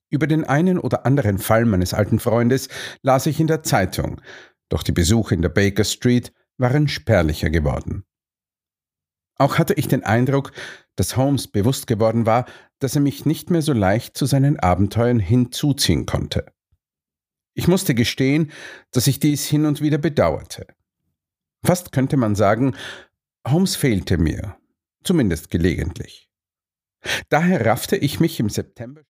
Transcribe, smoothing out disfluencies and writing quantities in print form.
Über den einen oder anderen Fall meines alten Freundes las ich in der Zeitung, doch die Besuche in der Baker Street waren spärlicher geworden. Auch hatte ich den Eindruck, dass Holmes bewusst geworden war, dass er mich nicht mehr so leicht zu seinen Abenteuern hinzuziehen konnte. Ich musste gestehen, dass ich dies hin und wieder bedauerte. Fast könnte man sagen, Holmes fehlte mir, zumindest gelegentlich. Daher raffte ich mich im September